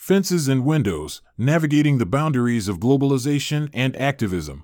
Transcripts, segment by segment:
Fences and Windows: Navigating the Boundaries of Globalization and Activism.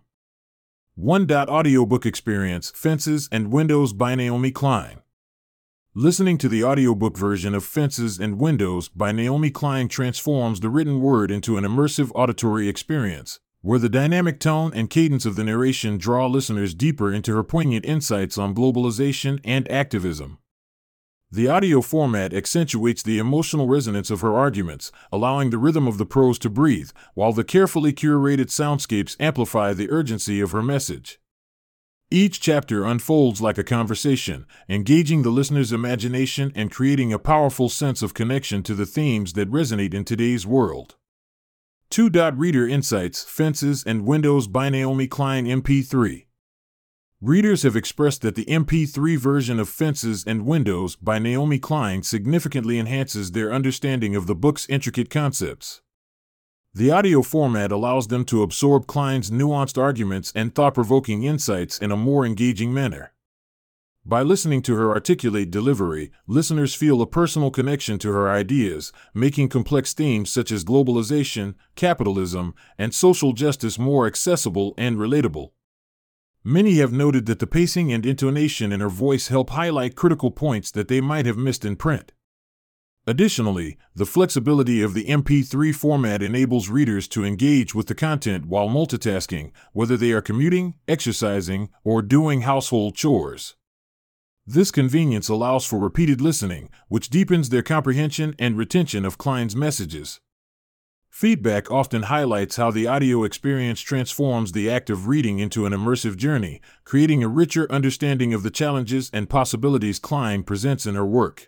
Audiobook experience: Fences and Windows by Naomi Klein. Listening to the audiobook version of Fences and Windows by Naomi Klein transforms the written word into an immersive auditory experience, where the dynamic tone and cadence of the narration draw listeners deeper into her poignant insights on globalization and activism. The audio format accentuates the emotional resonance of her arguments, allowing the rhythm of the prose to breathe, while the carefully curated soundscapes amplify the urgency of her message. Each chapter unfolds like a conversation, engaging the listener's imagination and creating a powerful sense of connection to the themes that resonate in today's world. Reader Insights: Fences and Windows by Naomi Klein MP3. Readers have expressed that the MP3 version of Fences and Windows by Naomi Klein significantly enhances their understanding of the book's intricate concepts. The audio format allows them to absorb Klein's nuanced arguments and thought-provoking insights in a more engaging manner. By listening to her articulate delivery, listeners feel a personal connection to her ideas, making complex themes such as globalization, capitalism, and social justice more accessible and relatable. Many have noted that the pacing and intonation in her voice help highlight critical points that they might have missed in print. Additionally, the flexibility of the MP3 format enables readers to engage with the content while multitasking, whether they are commuting, exercising, or doing household chores. This convenience allows for repeated listening, which deepens their comprehension and retention of Klein's messages. Feedback often highlights how the audio experience transforms the act of reading into an immersive journey, creating a richer understanding of the challenges and possibilities Klein presents in her work.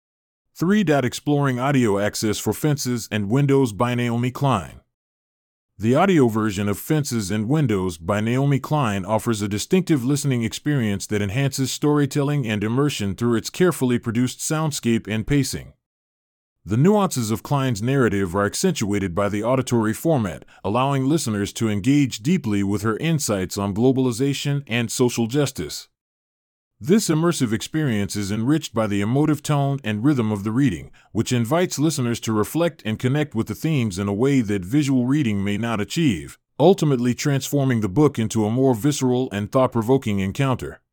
Exploring audio access for Fences and Windows by Naomi Klein. The audio version of Fences and Windows by Naomi Klein offers a distinctive listening experience that enhances storytelling and immersion through its carefully produced soundscape and pacing. The nuances of Klein's narrative are accentuated by the auditory format, allowing listeners to engage deeply with her insights on globalization and social justice. This immersive experience is enriched by the emotive tone and rhythm of the reading, which invites listeners to reflect and connect with the themes in a way that visual reading may not achieve, ultimately transforming the book into a more visceral and thought-provoking encounter.